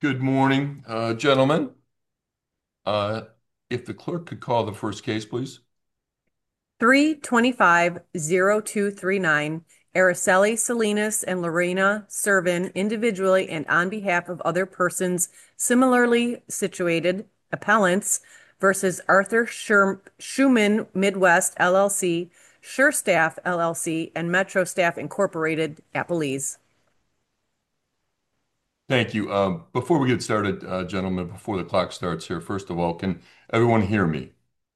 Good morning, gentlemen. Uh, if the clerk could call the first case, please. 325-0239, Araceli Salinas and Lorena Servin individually and on behalf of other persons similarly situated, appellants, versus Arthur Schumann Midwest LLC, Sure Staff LLC, and Metro Staff Incorporated, appellees. Thank you. Before we get started, gentlemen, before the clock starts here, first of all, can everyone hear me?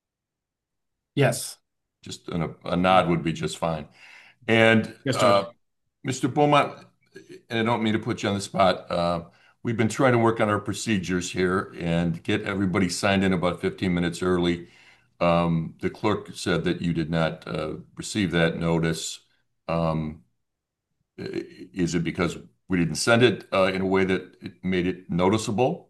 Yes. Just a nod would be just fine. And Yes, Judge. Mr. Beaumont, and I don't mean to put you on the spot, we've been trying to work on our procedures here and get everybody signed in about 15 minutes early. The clerk said that you did not receive that notice. Um, Is it because we didn't send it in a way that it made it noticeable?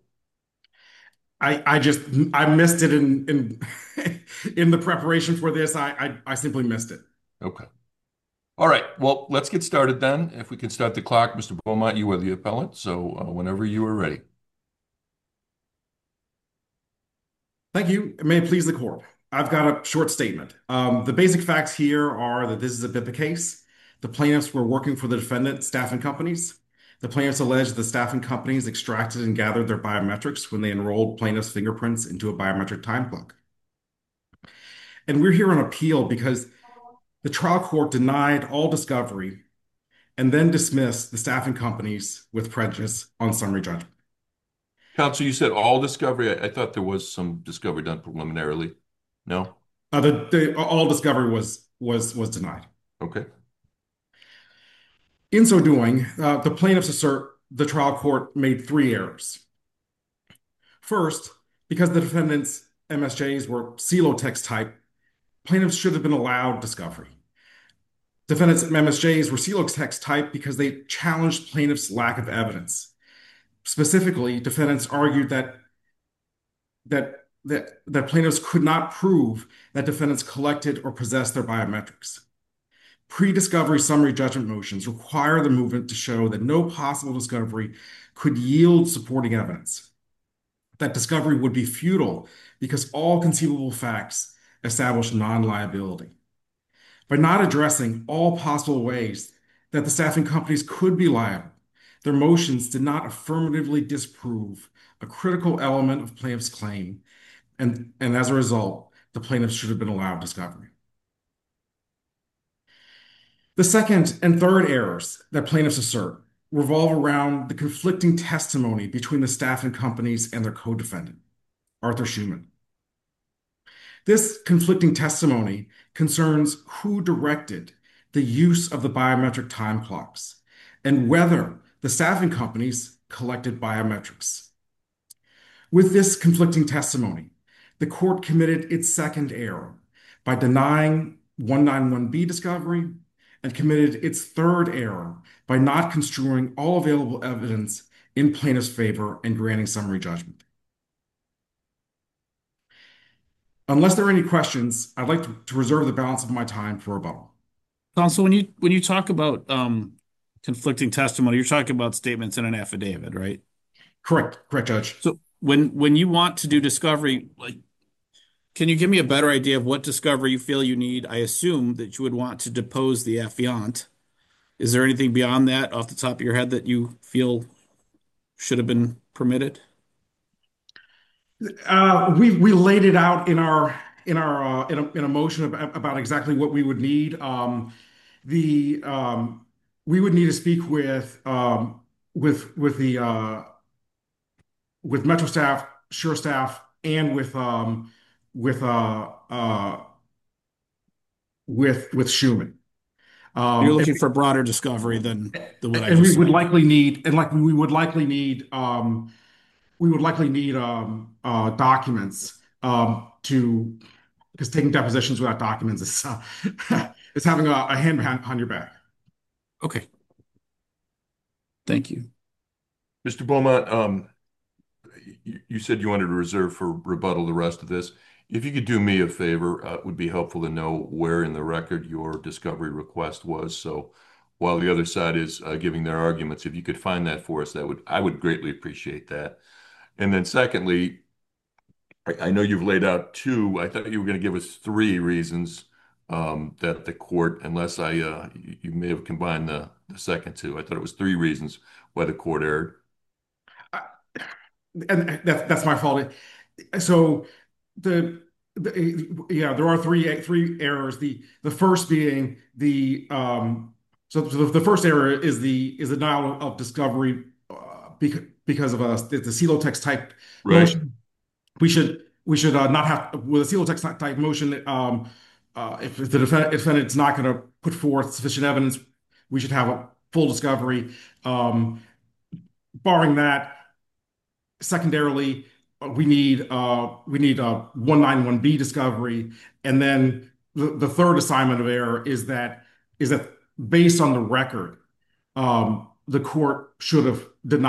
I missed it in in the preparation for this. I simply missed it. Okay. All right. Well, let's get started then. If we can start the clock, Mr. Beaumont, you are the appellant, so whenever you are ready. Thank you. May it please the court. I've got a short statement. The basic facts here are that this is a BIPA case. The plaintiffs were working for the defendant, staffing companies. The plaintiffs alleged the staffing companies extracted and gathered their biometrics when they enrolled plaintiffs' fingerprints into a biometric time clock. And we're here on appeal because the trial court denied all discovery and then dismissed the staffing companies with prejudice on summary judgment. Counsel, you said all discovery. I thought there was some discovery done preliminarily. No? All discovery was denied. Okay. In so doing, the plaintiffs assert the trial court made three errors. First, because the defendants' MSJs were Celotex type, plaintiffs should have been allowed discovery. Defendants' MSJs were Celotex type because they challenged plaintiffs' lack of evidence. Specifically, defendants argued that plaintiffs could not prove that defendants collected or possessed their biometrics. Pre-discovery summary judgment motions require the movement to show that no possible discovery could yield supporting evidence. That discovery would be futile because all conceivable facts establish non-liability. By not addressing all possible ways that the staffing companies could be liable, their motions did not affirmatively disprove a critical element of plaintiff's claim, and as a result, the plaintiffs should have been allowed discovery. The second and third errors that plaintiffs assert revolve around the conflicting testimony between the staffing companies and their co-defendant, Arthur Schumann. This conflicting testimony concerns who directed the use of the biometric time clocks and whether the staffing companies collected biometrics. With this conflicting testimony, the court committed its second error by denying 191B discovery and committed its third error by not construing all available evidence in plaintiff's favor and granting summary judgment. Unless there are any questions, I'd like to reserve the balance of my time for rebuttal. Counsel, when you talk about conflicting testimony, you're talking about statements in an affidavit, right? Correct, Judge. So when you want to do discovery, like, can you give me a better idea of what discovery you feel you need? I assume that you would want to depose the affiant. Is there anything beyond that off the top of your head that you feel should have been permitted? We laid it out in a motion about exactly what we would need. The We would need to speak with Metro staff, Sure staff, and with uh, uh, with Schumann. You're And, looking for broader discovery than what I and we just would said. likely need and like we would likely need documents to because taking depositions without documents is is having a hand on your back. Okay, thank you. Mr. Beaumont, you said you wanted to reserve for rebuttal the rest of this. If you could do me a favor, it would be helpful to know where in the record your discovery request was. So while the other side is giving their arguments. If you could find that for us, I would greatly appreciate that. And then secondly, I know you've laid out two. I thought you were going to give us three reasons that the court, unless you may have combined the second two. I thought it was three reasons why the court erred. I- and that's my fault. So yeah, there are three errors. The first being the first error is the denial of discovery because of the Celotex type Right. motion. We should not have with a Celotex type motion. If the defendant's not going to put forth sufficient evidence, we should have a full discovery. Um, Barring that, secondarily, we need a 191B discovery, and then the third assignment of error is that based on the record, the court should have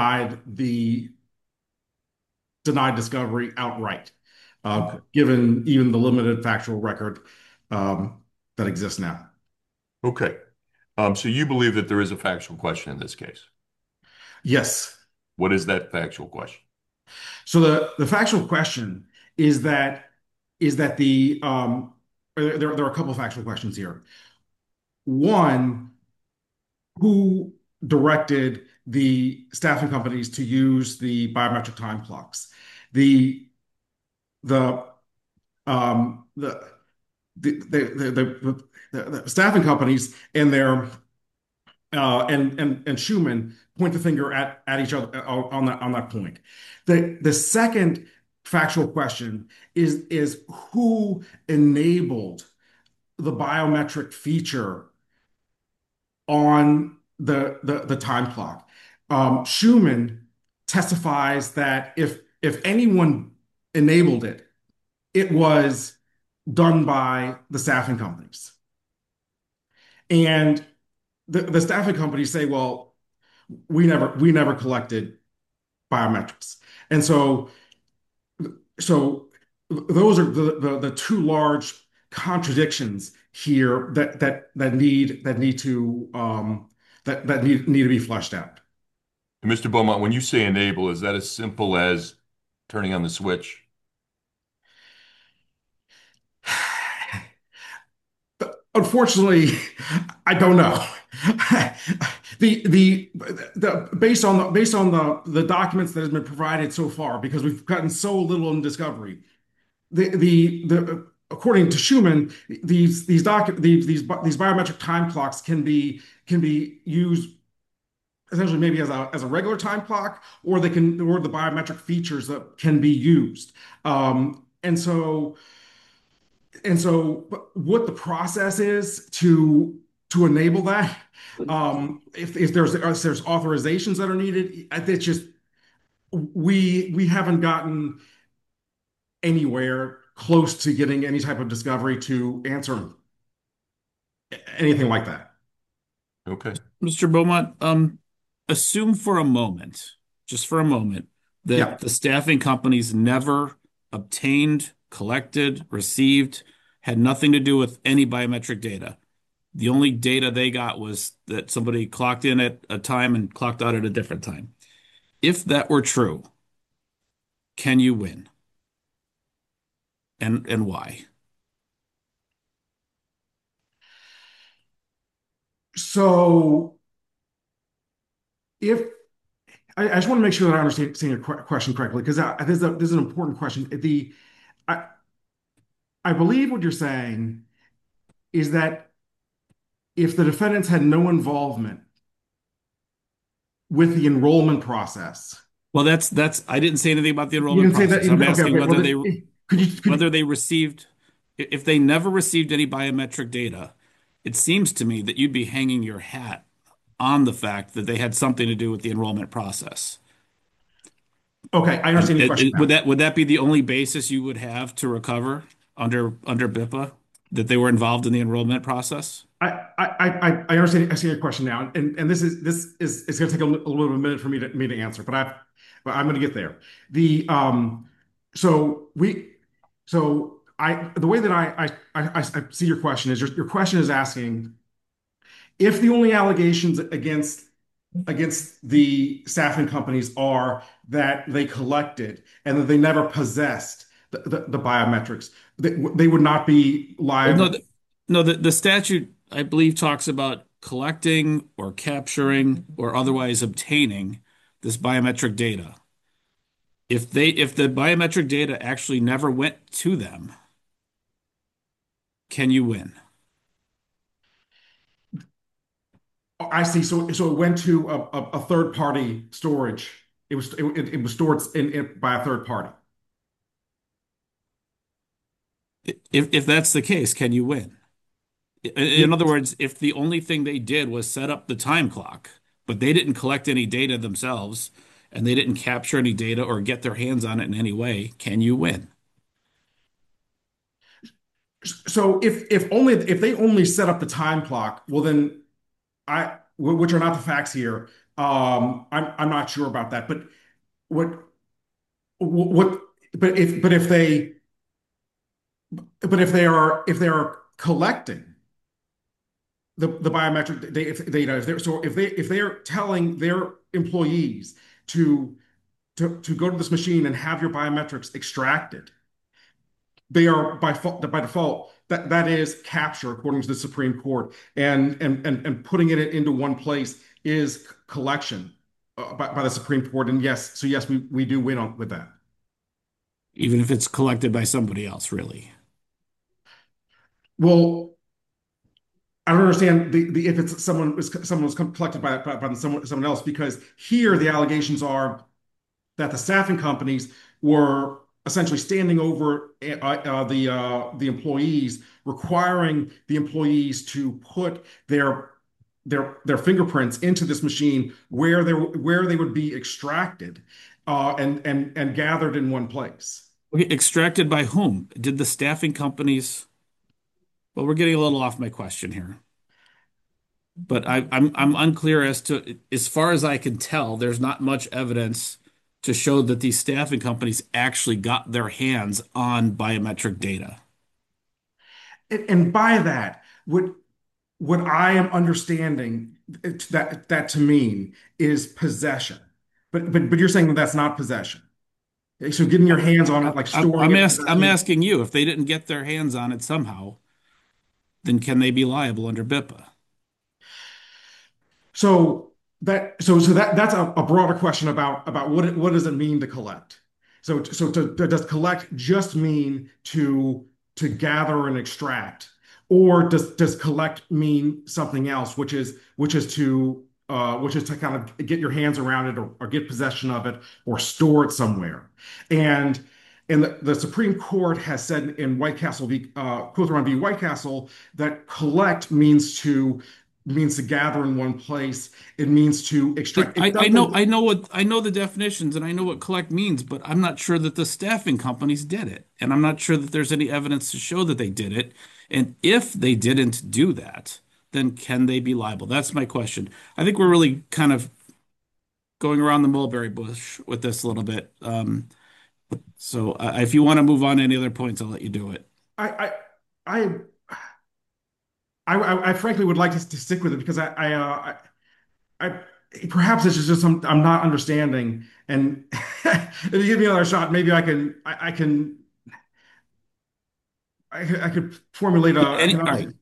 denied discovery outright, Okay. given even the limited factual record that exists now. Okay. So you believe that there is a factual question in this case. Yes. What is that factual question? So the factual question is that there are a couple of factual questions here. One, who directed the staffing companies to use the biometric time clocks? The the the the staffing companies and their and Schumann point the finger at each other on that point. The second factual question is who enabled the biometric feature on the time clock. Schumann testifies that if anyone enabled it, it was done by the staffing companies. And the staffing companies say, well, we never collected biometrics. And so those are the two large contradictions here that need to be fleshed out. Mr. Beaumont, when you say enable, is that as simple as turning on the switch? Unfortunately, I don't know. Based on the documents that have been provided so far, because we've gotten so little in discovery, according to Schumann, these biometric time clocks can be used essentially maybe as a regular time clock, or the biometric features that can be used. And so what the process is to enable that, if there's authorizations that are needed, it's just we haven't gotten anywhere close to getting any type of discovery to answer anything like that. Okay. Mr. Beaumont, assume for a moment, just for a moment, Yeah. that the staffing companies never obtained, collected, received, had nothing to do with any biometric data. The only data they got was that somebody clocked in at a time and clocked out at a different time. If that were true, can you win? And why? So if I just want to make sure that I understand your question correctly, because this is an important question. I, I believe what you're saying is that if the defendants had no involvement with the enrollment process, Well, that's I didn't say anything about the you enrollment didn't say that. process. I'm Okay, asking okay. Well, whether they could you, whether they received, if they never received any biometric data, it seems to me that you'd be hanging your hat on the fact that they had something to do with the enrollment process. okay, I understand your question Would now. that be the only basis you would have to recover under BIPA, that they were involved in the enrollment process? I understand. I see your question now, and this is it's going to take a little bit of a minute for me to answer, but I'm going to get there. The so we the way that I see your question is your question is asking If the only allegations against the staffing companies are that they collected and that they never possessed the biometrics, they would not be Well, no, liable. no, the statute, I believe, talks about collecting or capturing or otherwise obtaining this biometric data. If the biometric data actually never went to them, can you win? I see. So it went to a third party storage. It was stored by a third party. If that's the case, can you win? In other words, if the only thing they did was set up the time clock, but they didn't collect any data themselves and they didn't capture any data or get their hands on it in any way, can you win? So if they only set up the time clock, well then which are not the facts here. I'm not sure about that. But what what if if they are collecting the biometric data, if they are telling their employees to to go to this machine and have your biometrics extracted, they are by default that is capture according to the Supreme Court, and putting it into one place is collection by the Supreme Court. And yes, so yes, we do win with that. Even if it's collected by somebody else, really. Well, I don't understand the if it's someone was collected by someone else, because here the allegations are that the staffing companies were essentially standing over the employees, requiring the employees to put their fingerprints into this machine where they would be extracted and gathered in one place. Okay, extracted by whom? Did the staffing companies? Well, we're getting a little off my question here, but I'm unclear as to, as far as I can tell, there's not much evidence to show that these staffing companies actually got their hands on biometric data. And by that, what I am understanding that to mean is possession. But you're saying that that's not possession. So getting your hands on it, like storing it, I'm possessing it. asking you, if they didn't get their hands on it somehow, then can they be liable under BIPA? That's a broader question about what does it mean to collect. Does collect just mean to gather and extract, or does collect mean something else, which is to kind of get your hands around it, or get possession of it, or store it somewhere. And the Supreme Court has said in White Castle Cotheron v. White Castle, that collect means to gather in one place. It means to extract. It doesn't. I know the definitions and I know what collect means, but I'm not sure that the staffing companies did it. And I'm not sure that there's any evidence to show that they did it. And if they didn't do that, then can they be liable? That's my question. I think we're really kind of going around the mulberry bush with this a little bit. If you want to move on to any other points, I'll let you do it. I I I frankly would like to stick with it, because I perhaps it's just I'm not understanding. And if you give me another shot, maybe I could formulate a I can All right.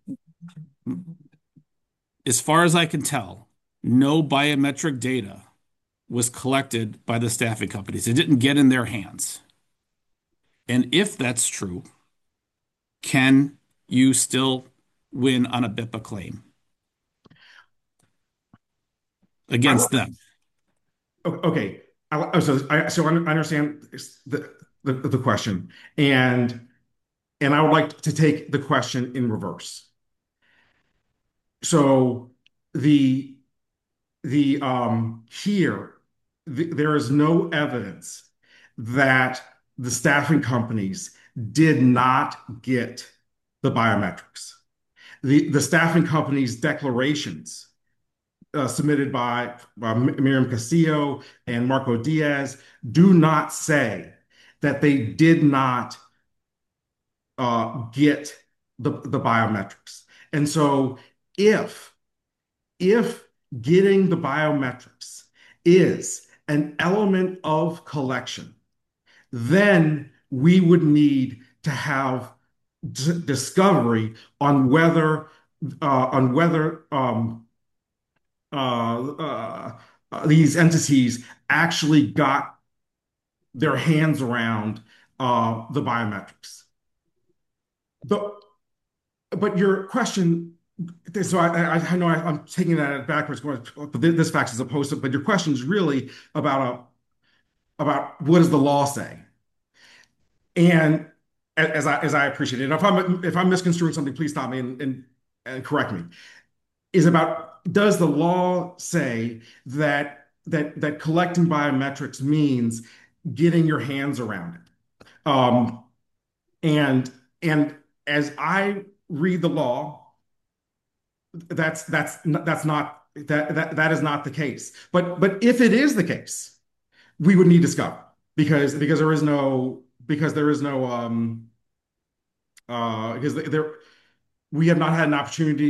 As far as I can tell, no biometric data was collected by the staffing companies. It didn't get in their hands. And if that's true, can you still win on a BIPA claim against them? Okay. So I understand the question, and I would like to take the question in reverse. So the here there is no evidence that the staffing companies did not get the biometrics. The staffing companies' declarations submitted by Miriam Castillo and Marco Diaz do not say that they did not get the biometrics. And so if if getting the biometrics is an element of collection, then we would need to have discovery on whether these entities actually got their hands around the biometrics. But but your question, so I know I'm taking that backwards, going, but this fact is opposed to, but your question is really about what does the law say? And as I appreciate it, and if I'm misconstruing something, please stop me and correct me. Is about, does the law say that collecting biometrics means getting your hands around it? And and as I read the law, that is not the case. But if it is the case, we would need discovery because there is no because there we have not had an opportunity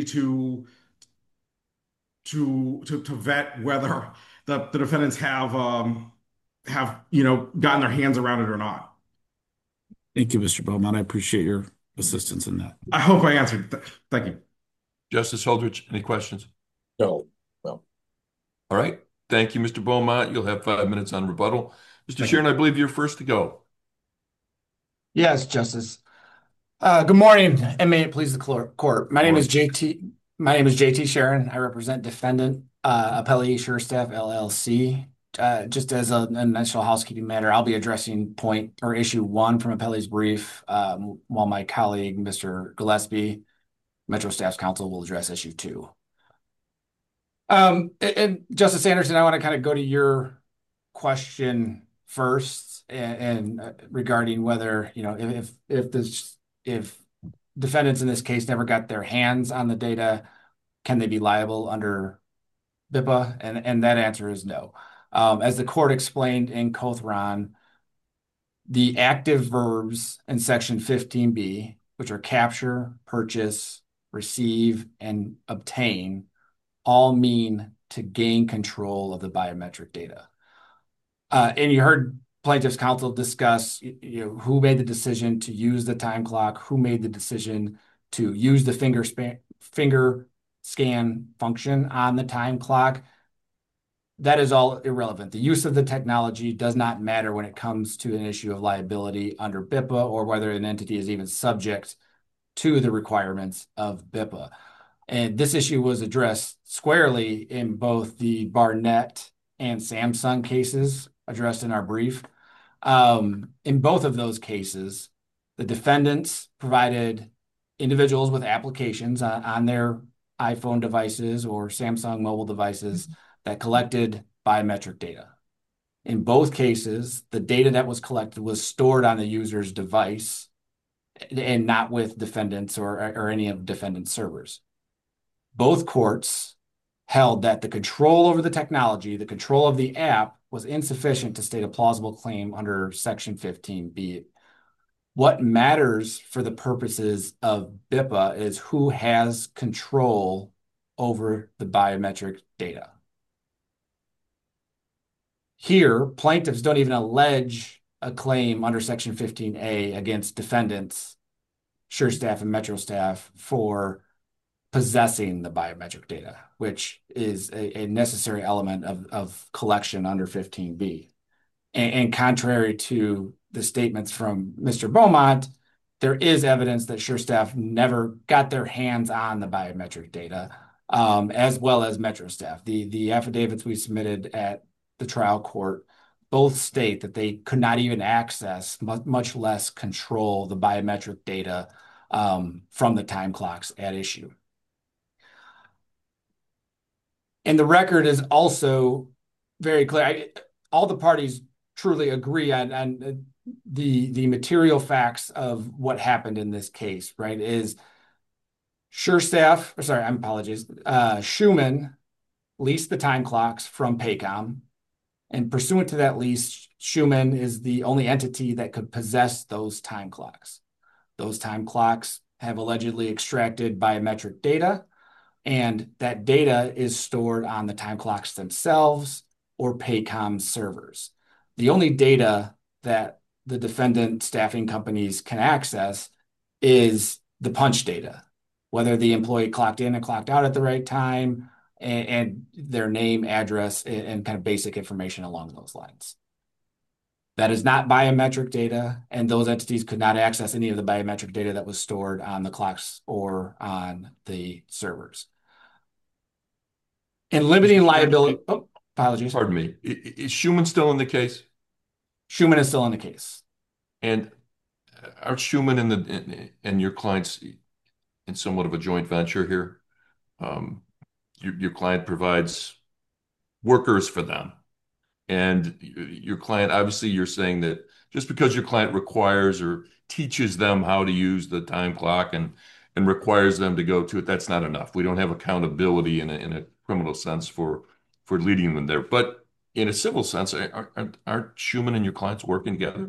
to vet whether the defendants have gotten their hands around it or not. Thank you, Mr. Beaumont. I appreciate your assistance in that. I hope I answered. Thank you. Justice Holdridge, any questions? No, no. All right. Thank you, Mr. Beaumont. You'll have 5 minutes on rebuttal. Mr. Thank Sharon, you. I believe you're first to go. Yes, Justice. Good morning, and may it please the court. My name is JT. My name is JT Sharon. I represent defendant Appellee SureStaff LLC. Just as an initial housekeeping matter, I'll be addressing point or issue 1 from Appellee's brief, while my colleague, Mr. Gillespie, Metro Staff's counsel, will address issue 2. And Justice Anderson, I want to kind of go to your question first, and regarding whether, if defendants in this case never got their hands on the data, can they be liable under BIPA? And that answer is no. As the court explained in Cothran, the active verbs in section 15B, which are capture, purchase, receive, and obtain, all mean to gain control of the biometric data. And you heard plaintiff's counsel discuss, who made the decision to use the time clock, who made the decision to use the finger scan function on the time clock. That is all irrelevant. The use of the technology does not matter when it comes to an issue of liability under BIPA, or whether an entity is even subject to the requirements of BIPA. And this issue was addressed squarely in both the Barnett and Samsung cases addressed in our brief. In both of those cases, the defendants provided individuals with applications on their iPhone devices or Samsung mobile devices that collected biometric data. In both cases, the data that was collected was stored on the user's device and not with defendants or any of defendants' servers. Both courts held that the control over the technology, the control of the app, was insufficient to state a plausible claim under Section 15B. What matters for the purposes of BIPA is who has control over the biometric data. Here, plaintiffs don't even allege a claim under Section 15A against defendants, SureStaff and Metro Staff, for possessing the biometric data, which is a necessary element of collection under 15B. And contrary to the statements from Mr. Beaumont, there is evidence that SureStaff never got their hands on the biometric data, as well as Metro Staff. The affidavits we submitted at the trial court both state that they could not even access, much less control, the biometric data from the time clocks at issue. And the record is also very clear. All the parties truly agree on the material facts of what happened in this case, right? Is Schumann leased the time clocks from Paycom, and pursuant to that lease, Schumann is the only entity that could possess those time clocks. Those time clocks have allegedly extracted biometric data, And that data is stored on the time clocks themselves or Paycom servers. The only data that the defendant staffing companies can access is the punch data, whether the employee clocked in and clocked out at the right time, and their name, address, and kind of basic information along those lines. That is not biometric data, and those entities could not access any of the biometric data that was stored on the clocks or on the servers. And limiting liability. Oh, apologies. Pardon me. Is Schumann still in the case? Schumann is still in the case. And are Schumann and your clients in somewhat of a joint venture here? Your client provides workers for them. And your client, obviously, you're saying that just because your client requires or teaches them how to use the time clock and requires them to go to it, that's not enough. We don't have accountability in a criminal sense for leading them there. But in a civil sense, aren't Schumann and your clients working together?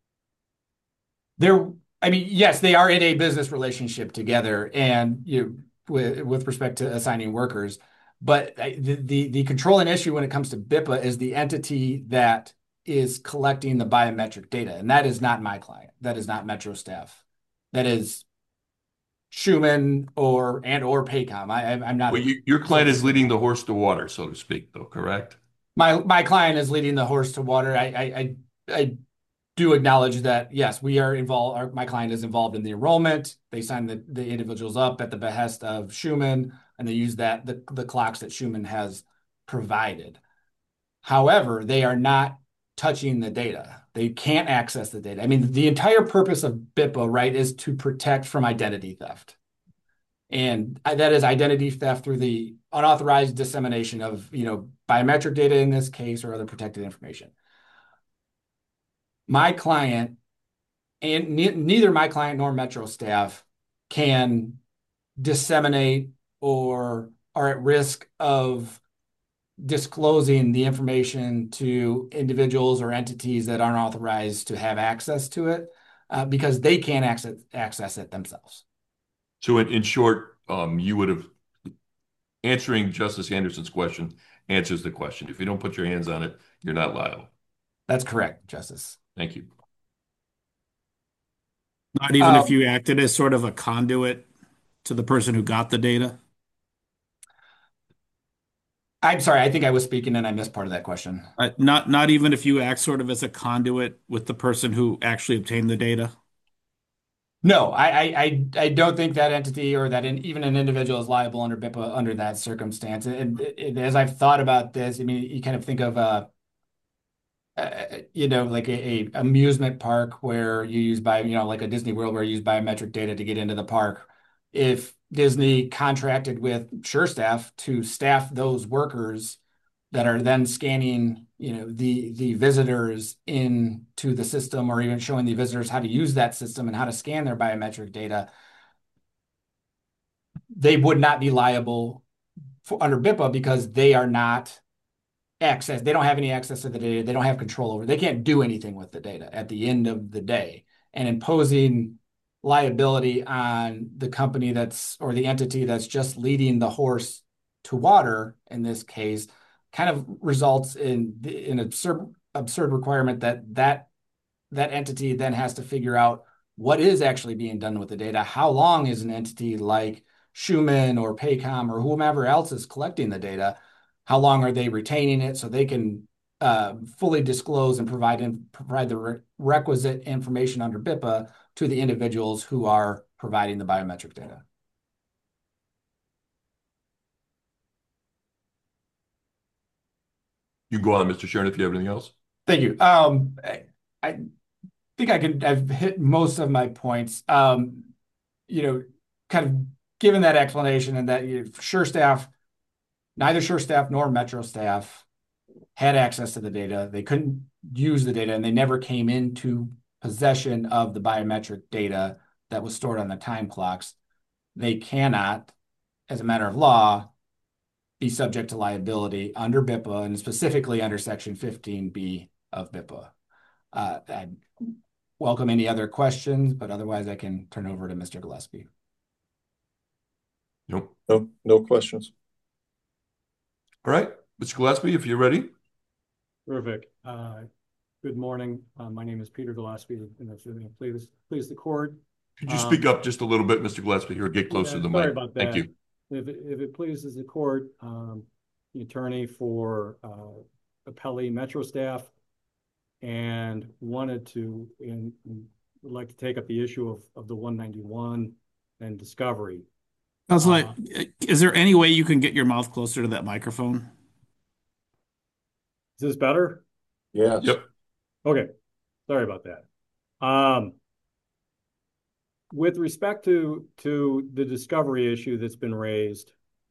I mean, yes, they are in a business relationship together, and with respect to assigning workers. But the controlling issue when it comes to BIPA is the entity that is collecting the biometric data, and that is not my client. That is not Metro staff. That is Schumann or Paycom. I'm not. Well, your client is leading the horse to water, so to speak, though, correct? My client is leading the horse to water. I do acknowledge that, yes, we are involved. My client is involved in the enrollment. They sign the individuals up at the behest of Schumann, and they use the clocks that Schumann has provided. However, they are not touching the data. They can't access the data. I mean, the entire purpose of BIPA, right, is to protect from identity theft. And that is identity theft through the unauthorized dissemination of, biometric data in this case or other protected information. My client, and neither my client nor Metro staff can disseminate or are at risk of disclosing the information to individuals or entities that aren't authorized to have access to it because they can't access it themselves. So in short, you would have answering Justice Anderson's question answers the question. If you don't put your hands on it, you're not liable. That's correct, Justice. Thank you. Not even if you acted as sort of a conduit to the person who got the data? I'm sorry, I think I was speaking and I missed part of that question. Not even if you act sort of as a conduit with the person who actually obtained the data? No, I don't think that entity or that even an individual is liable under BIPA under that circumstance. And as I've thought about this, I mean, you kind of think of like a amusement park where you use like a Disney World where you use biometric data to get into the park. If Disney contracted with SureStaff to staff those workers that are then scanning, the visitors into the system, or even showing the visitors how to use that system and how to scan their biometric data, they would not be liable under BIPA because they are not they don't have any access to the data. They don't have control over it. They can't do anything with the data at the end of the day. And imposing liability on the company or the entity that's just leading the horse to water, in this case, kind of results in an absurd requirement that entity then has to figure out what is actually being done with the data. How long is an entity like Schumann or Paycom or whomever else is collecting the data? How long are they retaining it so they can fully disclose and provide the requisite information under BIPA to the individuals who are providing the biometric data? You go on, Mr. Sharon, if you have anything else. Thank you. I think I've hit most of my points. Kind of given that explanation and that neither SureStaff nor Metro staff had access to the data. They couldn't use the data, and they never came into possession of the biometric data that was stored on the time clocks. They cannot, as a matter of law, be subject to liability under BIPA, and specifically under Section 15B of BIPA. I'd welcome any other questions, but otherwise I can turn over to Mr. Gillespie. Nope. No, no questions. All right, Mr. Gillespie, if you're ready. Terrific. Good morning. My name is Peter Gillespie, and if it please the court. Could you speak up just a little bit, Mr. Gillespie, or get closer to the Sorry mic? about Thank that. you. If it pleases the court, the attorney for appellee Metro staff, and would like to take up the issue of the 191 and discovery. Counselor, is there any way you can get your mouth closer to that microphone? Is this better? Yes. Yep. Okay. Sorry about that. With respect to the discovery issue that's been raised,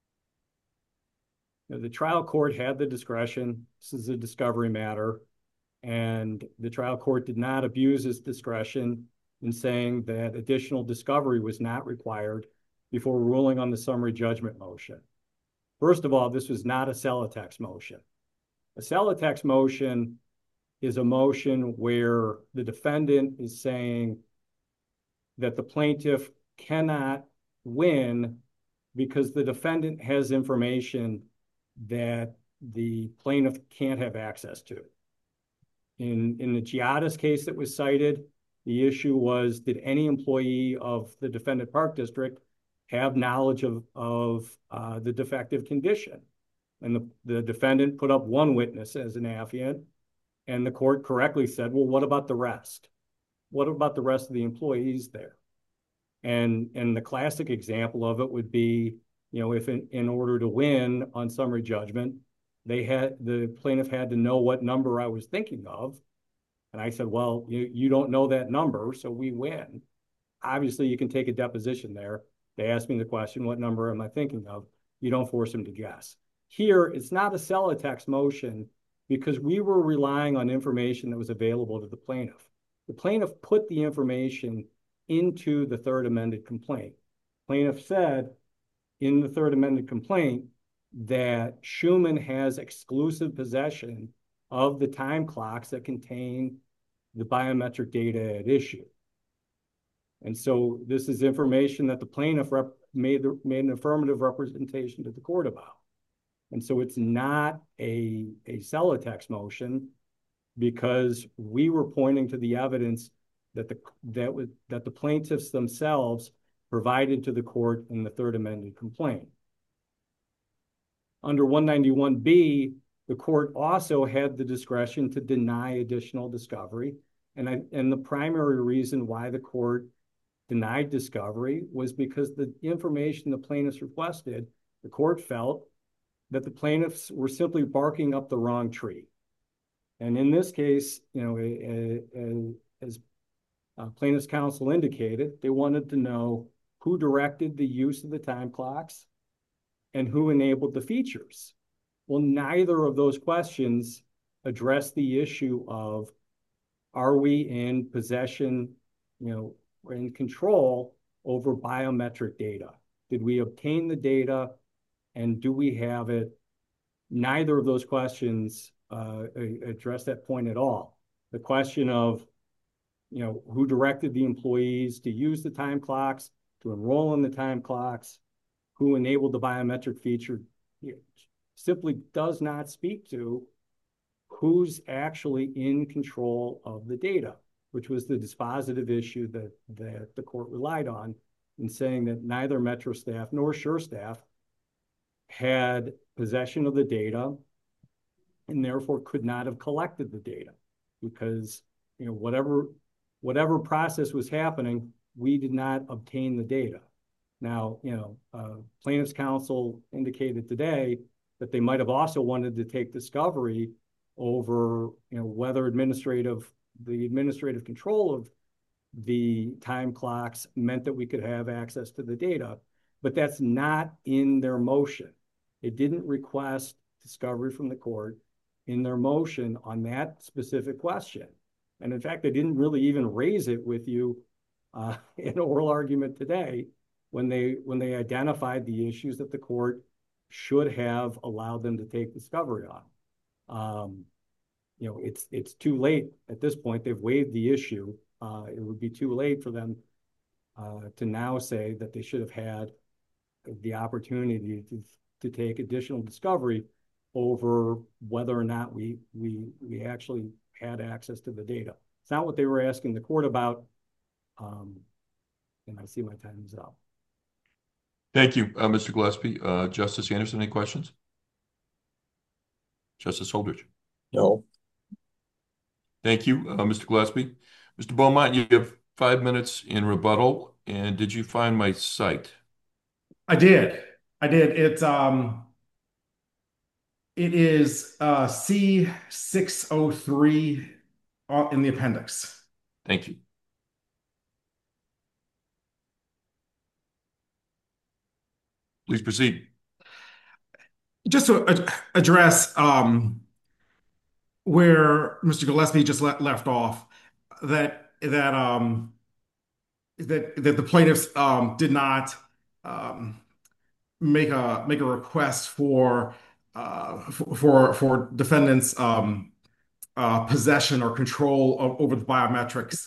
the trial court had the discretion. This is a discovery matter, and the trial court did not abuse its discretion in saying that additional discovery was not required before ruling on the summary judgment motion. First of all, this was not a Celotex motion. A Celotex motion is a motion where the defendant is saying that the plaintiff cannot win because the defendant has information that the plaintiff can't have access to. In the Giadas case that was cited, the issue was, did any employee of the defendant Park District have knowledge of the defective condition? And the defendant put up one witness as an affiant, and the court correctly said, well, what about the rest? What about the rest of the employees there? And the classic example of it would be, if in order to win on summary judgment, the plaintiff had to know what number I was thinking of. And I said, well, you don't know that number, so we win. Obviously, you can take a deposition there. They ask me the question, what number am I thinking of? You don't force them to guess. Here, it's not a Celotex motion because we were relying on information that was available to the plaintiff. The plaintiff put the information into the third amended complaint. Plaintiff said in the third amended complaint that Schumann has exclusive possession of the time clocks that contain the biometric data at issue. And so this is information that the plaintiff made an affirmative representation to the court about. And so it's not a Celotex motion because we were pointing to the evidence that the plaintiffs themselves provided to the court in the third amended complaint. Under 191B, the court also had the discretion to deny additional discovery. And the primary reason why the court denied discovery was because the information the plaintiffs requested, the court felt that the plaintiffs were simply barking up the wrong tree. And in this case, as plaintiffs' counsel indicated, they wanted to know who directed the use of the time clocks and who enabled the features. Well, neither of those questions address the issue of, are we in possession, or in control over biometric data? Did we obtain the data and do we have it? Neither of those questions address that point at all. The question of, who directed the employees to use the time clocks, to enroll in the time clocks, who enabled the biometric feature, simply does not speak to who's actually in control of the data, which was the dispositive issue that the court relied on in saying that neither Metro staff nor Sure staff had possession of the data and therefore could not have collected the data because, whatever process was happening, we did not obtain the data. Now, plaintiffs' counsel indicated today that they might have also wanted to take discovery over, whether the administrative control of the time clocks meant that we could have access to the data, but that's not in their motion. It didn't request discovery from the court in their motion on that specific question. And in fact, they didn't really even raise it with you in oral argument today when they identified the issues that the court should have allowed them to take discovery on. It's too late at this point. They've waived the issue. It would be too late for them to now say that they should have had the opportunity to take additional discovery over whether or not we actually had access to the data. It's not what they were asking the court about. And I see my time is up. Thank you, Mr. Gillespie. Justice Anderson, any questions? Justice Holdridge. No. Thank you, Mr. Gillespie. Mr. Beaumont, you have 5 minutes in rebuttal. And did you find my site? I did. I did. It is C603 in the appendix. Thank you. Please proceed. Just to address where Mr. Gillespie just left off, that the plaintiffs did not make a request for defendants' possession or control over the biometrics.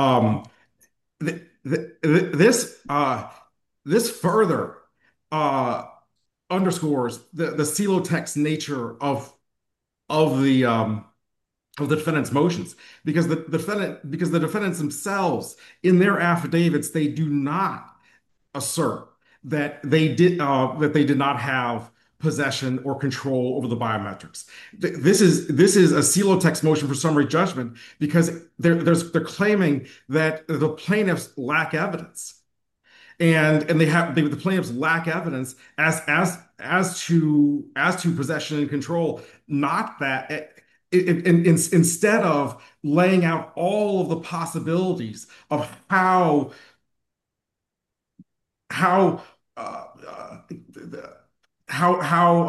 This further underscores the celotext nature of the defendant's motions, because the defendants themselves, in their affidavits, they do not assert that they did not have possession or control over the biometrics. This is a celotext motion for summary judgment because they're claiming that the plaintiffs lack evidence. And the plaintiffs lack evidence as to possession and control, not that instead of laying out all of the possibilities of how how uh, how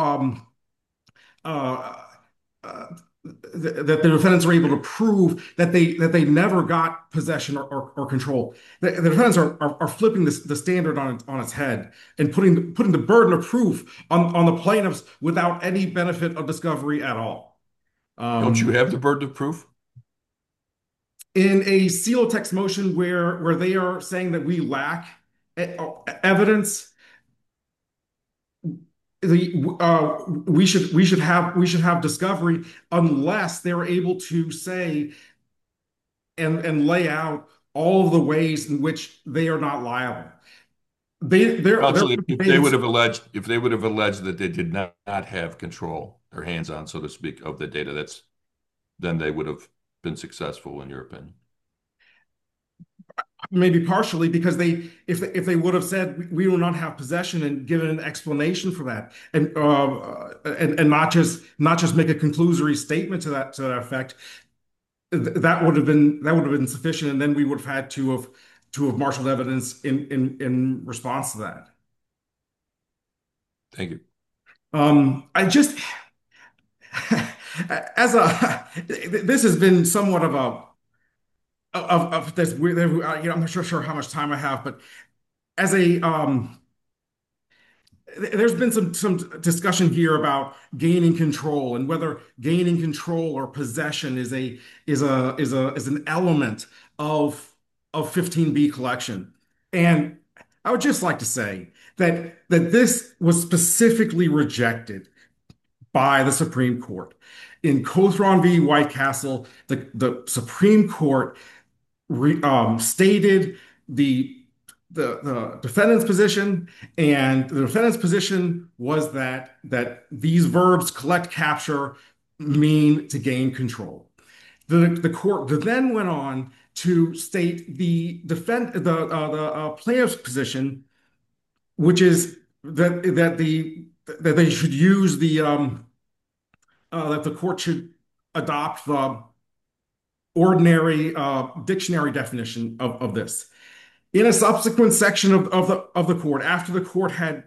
uh, uh, that the defendants are able to prove that they never got possession or control. The defendants are flipping the standard on its head and putting the burden of proof on the plaintiffs without any benefit of discovery at all. Don't you have the burden of proof? In a celotext motion where they are saying that we lack evidence, we should have discovery unless they're able to say and lay out all of the ways in which they are not liable. Counsel, if they would have alleged that they did not have control or hands on, so to speak, of the data, then they would have been successful in your opinion. Maybe partially, because if they would have said we will not have possession and given an explanation for that, and not just make a conclusory statement to that effect, that would have been sufficient, and then we would have had to have marshaled evidence in response to that. Thank you. I just this has been somewhat of a of this weird, I'm not sure how much time I have, but as a there's been some discussion here about gaining control and whether gaining control or possession is an element of 15B collection. And I would just like to say that this was specifically rejected by the Supreme Court. In Cothron v. White Castle, the Supreme Court stated the defendant's position, and the defendant's position was that these verbs collect, capture mean to gain control. The court then went on to state the plaintiff's position, which is that they should use that the court should adopt the ordinary dictionary definition of this. In a subsequent section of the court, after the court had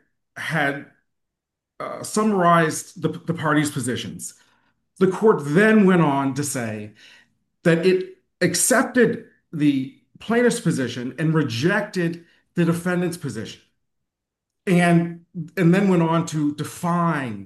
summarized the parties' positions, the court then went on to say that it accepted the plaintiff's position and rejected the defendant's position, and then went on to define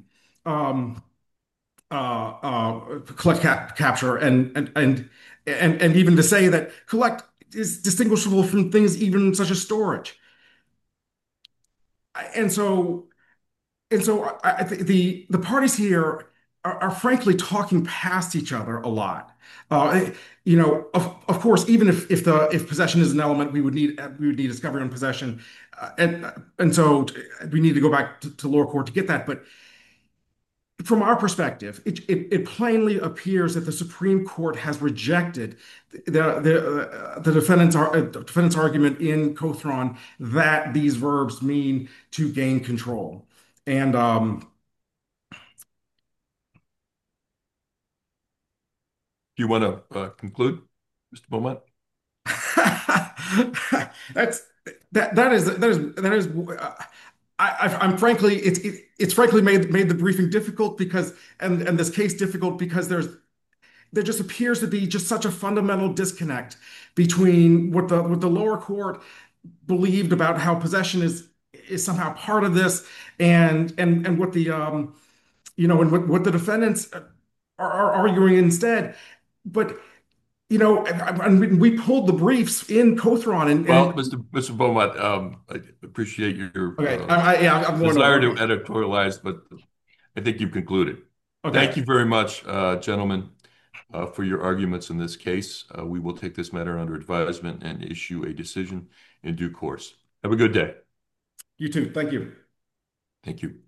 collect, capture, and even to say that collect is distinguishable from things even such as storage. and so I think the parties here are frankly talking past each other a lot. Uh, of course, even if possession is an element, we would need discovery on possession, and so we need to go back to lower court to get that. But from our perspective, it plainly appears that the Supreme Court has rejected the defendant's argument in Cothron that these verbs mean to gain control. And Do you want to conclude, Mr. Beaumont? that's that is I'm frankly it's frankly made the briefing difficult because and this case difficult because there just appears to be just such a fundamental disconnect between what the lower court believed about how possession is somehow part of this and what the and what the defendants are arguing instead. But we pulled the briefs in Cothron Well, and Mr. Beaumont, I appreciate your okay, yeah, I'm going desire to over. editorialize, but I think you've concluded. Okay, Thank you very much, gentlemen, for your arguments in this case. We will take this matter under advisement and issue a decision in due course. Have a good day. you too. Thank you. Thank you.